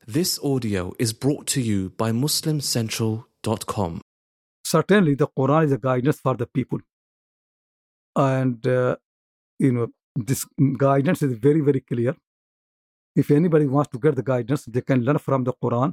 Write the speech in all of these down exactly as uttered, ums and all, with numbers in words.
This audio is brought to you by Muslim Central dot com. Certainly, the Quran is a guidance for the people. And, uh, you know, this guidance is very, very clear. If anybody wants to get the guidance, they can learn from the Quran.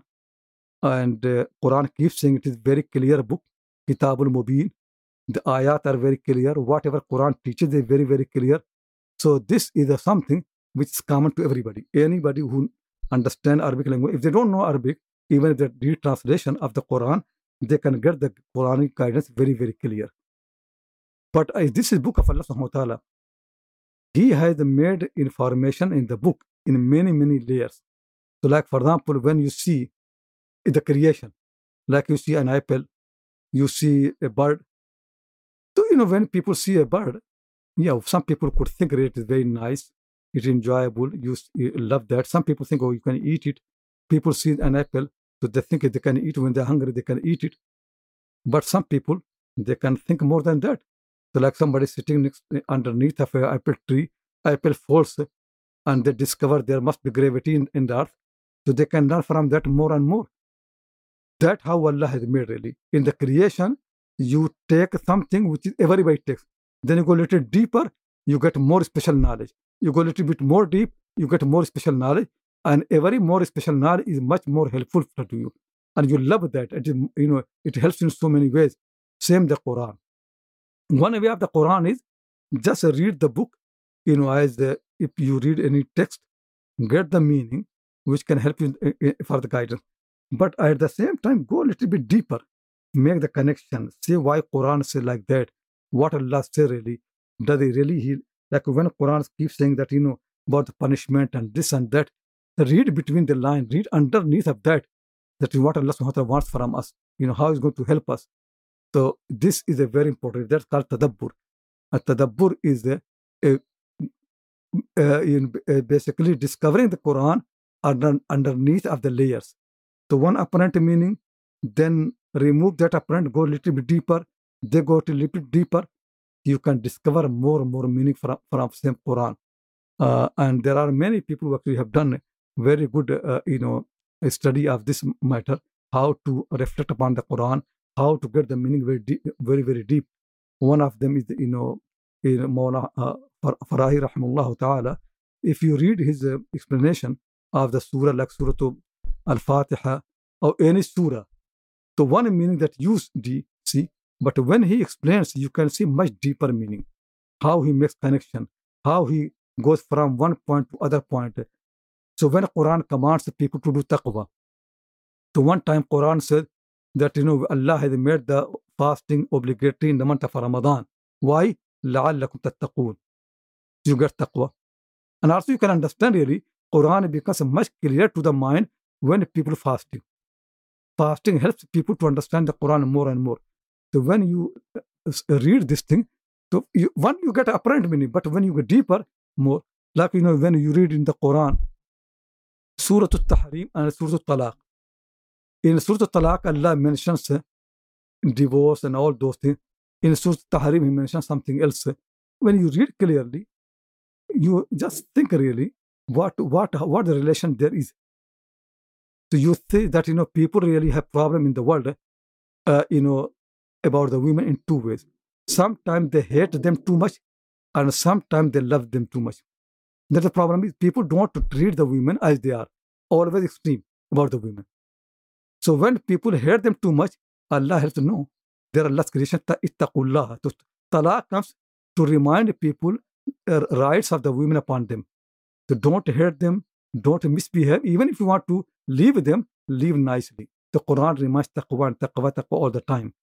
And uh, Quran keeps saying it is very clear book, Kitabul Mubin. The ayat are very clear. Whatever Quran teaches is very, very clear. So this is a something which is common to everybody. Anybody who understand Arabic language, if they don't know Arabic, even if they read translation of the Quran, they can get the Quranic guidance very, very clear. But uh, this is book of Allah subhanahu wa ta'ala. He has made information in the book in many, many layers. So like, for example, when you see the creation, like you see an apple, you see a bird. So, you know, when people see a bird, yeah, some people could think it is very nice, it's enjoyable, you, you love that. Some people think, oh, you can eat it. People see an apple, so they think they can eat when they're hungry, they can eat it. But some people, they can think more than that. So like somebody sitting next, underneath of an apple tree, apple falls, and they discover there must be gravity in, in the earth. So they can learn from that more and more. That's how Allah has made really. In the creation, you take something which is everybody takes. Then you go a little deeper, you get more special knowledge. You go a little bit more deep, you get more special knowledge. And every more special knowledge is much more helpful to you. And you love that. It is, you know, it helps in so many ways. Same the Quran. One way of the Quran is just read the book, you know, as the, if you read any text, get the meaning, which can help you for the guidance. But at the same time, go a little bit deeper, make the connection, say why Quran say like that, what Allah say really, does he really heal? Like when Quran keeps saying that, you know, about the punishment and this and that, read between the line, read underneath of that, that is what Allah subhanahu wa ta'ala wants from us, you know, how it's going to help us. So this is a very important, that's called tadabbur. A tadabbur is a, a, a, in, a basically discovering the Quran under, underneath of the layers. So one apparent meaning, then remove that apparent, go a little bit deeper, they go a little bit deeper, you can discover more and more meaning from, from same Quran. Uh, and there are many people who actually have done very good, uh, you know, a study of this matter, how to reflect upon the Quran, how to get the meaning very deep, very, very deep. One of them is, you know, in Mawla uh, Farahi Rahimullah Ta'ala. If you read his uh, explanation of the surah, like Surah Al-Fatiha, or any surah, so one meaning that you see, but when he explains, you can see much deeper meaning, how he makes connection, how he goes from one point to other point. So when Quran commands people to do taqwa, so one time Quran said that, you know, Allah has made the fasting obligatory in the month of Ramadan. Why? لَعَلَّكُمْ تَتَّقُونَ. You get taqwa. And also you can understand really, Quran becomes much clearer to the mind when people fasting. Fasting helps people to understand the Quran more and more. So when you read this thing, so you, one, you get apparent meaning, but when you go deeper, more, like, you know, when you read in the Quran, Surah Al-Tahrim and Surah Al-Talaq. In Surah Al-Talaq, Allah mentions divorce and all those things. In Surah Al-Tahrim, He mentions something else. When you read clearly, you just think really what what what the relation there is. So you say that, you know, people really have problem in the world, uh, you know, about the women in two ways. Sometimes they hate them too much, and sometimes they love them too much. That the problem is people don't treat the women as they are, always extreme about the women. So when people hate them too much, Allah has to know they're Allah's creation. Ittaqullah. So talaq comes to remind people uh, rights of the women upon them. So don't hate them, don't misbehave. Even if you want to leave them, leave nicely. The Quran reminds taqwa and taqwa, taqwa all the time.